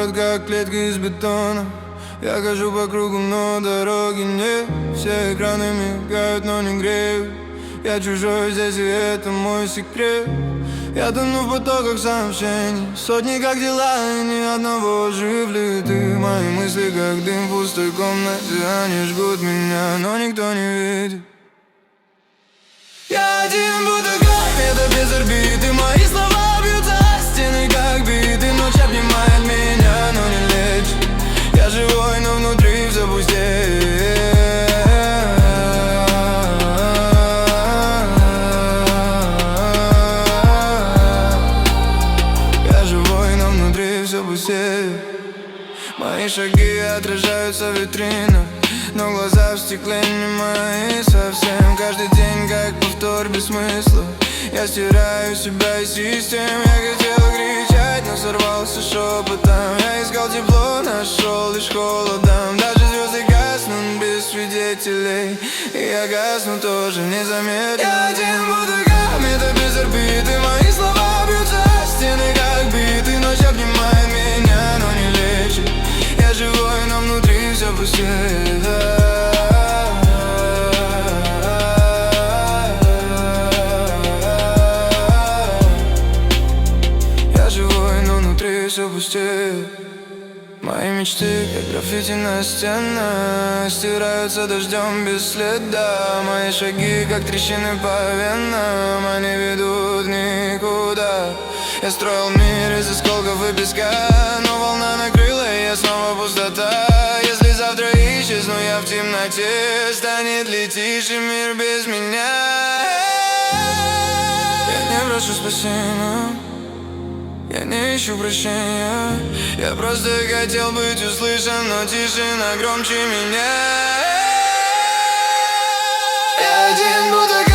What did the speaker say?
Город как клетка из бетона. Я хожу по кругу, но дороги нет. Все экраны мигают, но не греют. Я чужой здесь, и это мой секрет. Я тону в потоках сообщений. Сотни как дела, и ни одного жив ли ты. Мои мысли как дым в пустой комнате. Они жгут меня, но никто не видит. Я один будто комета без орбиты. Мои слова бьются о стены как биты. Ночь обнимает меня, но не лечит. Я живой, но внутри все пустеет. Я живой, но внутри все пустеет. Мои шаги отражаются в витринах, но глаза в стекле не мои совсем. Каждый день как повтор без смысла. Я стираю себя из систем. Я хотел кричать, но сорвался шепотом. Я искал тепло, нашел лишь холодом. Даже звезды гаснут без свидетелей, и я гасну тоже незаметно. Я один будто комета без орбиты. Мои слова бьются о стены как биты. Ночь обнимает меня, но не лечит. Я живой, но внутри все пустеет. Я живой, но внутри все пустеет. Мои мечты, как граффити на стенах, стираются дождем без следа. Мои шаги, как трещины по венам, они ведут никуда. Я строил мир из осколков и песка, но волна накрыла, и я снова пустота. Если завтра исчезну я в темноте, станет ли тише мир без меня? Я не прошу спасения, я не ищу прощения. Я просто хотел быть услышан, но тишина громче меня. Я один будто